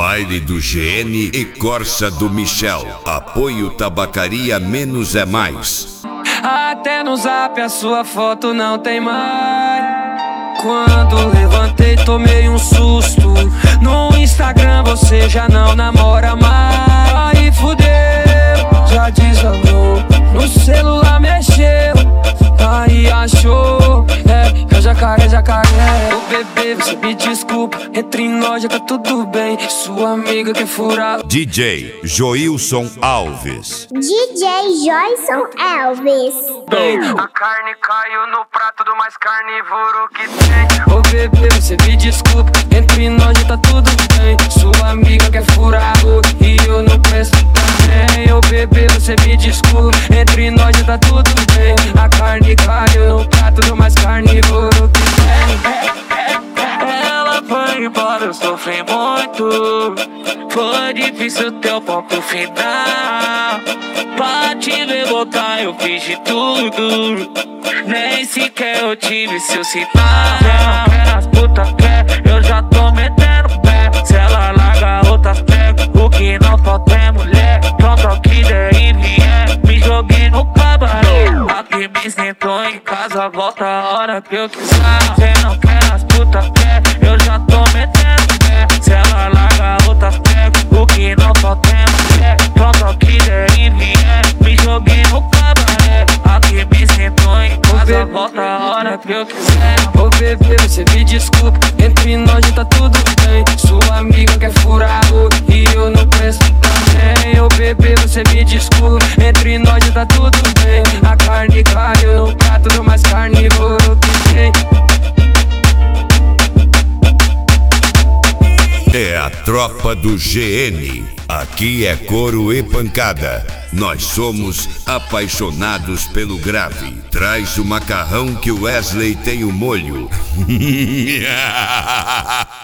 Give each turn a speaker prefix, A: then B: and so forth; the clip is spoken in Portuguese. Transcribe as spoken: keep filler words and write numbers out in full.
A: Baile do G N e Corsa do Michel. Apoio Tabacaria Menos é Mais.
B: Até no zap a sua foto não tem mais. Quando levantei tomei um susto. No Instagram você já não namora mais. Aí fudeu, já desandou. No celular mexeu, aí achou. É, é jacaré, jacaré. Ô bebê, você me desculpa, entre nós já tá tudo bem. Sua amiga quer furar.
A: D J Joilson Alves.
C: D J Joilson Alves.
B: A carne caiu no prato do mais carnívoro que tem. Ô bebê, você me desculpa, entre nós já tá tudo bem. Sua amiga quer furar e eu não presto também. Ô bebê, você me desculpa, entre nós já tá tudo bem. A carne caiu no prato do mais carnívoro que tem. Ela foi embora, eu sofri muito. Foi difícil teu ponto final. Pra te ver voltar eu fiz de tudo. Nem sequer eu tive seu sinal. Cê não quer as putas quer, eu já tô metendo pé. Se ela larga outras pega, o que não falta é mulher. Pronto ao que der e vier, me joguei no cabaré. Aqui me sentou em casa, volta a hora que eu quiser. Cê não quer as putas quer, eu já tô metendo pé. Se ela larga outras pega, o que não falta é mulher. Pronto ao que der e vier, me joguei no cabaré. Aqui me sentou em casa, volta a hora que eu quiser. Ô bebê, você me desculpa, entre nós já tá tudo bem. Sua amiga quer furar e eu não presto também. Ô bebê, você me desculpa, entre nós já tá tudo bem. A carne caiu no prato do mais carnívoro que tem.
A: É a tropa do G N. Aqui é couro e pancada. Nós somos apaixonados pelo grave. Traz o macarrão que o Wesley tem o molho.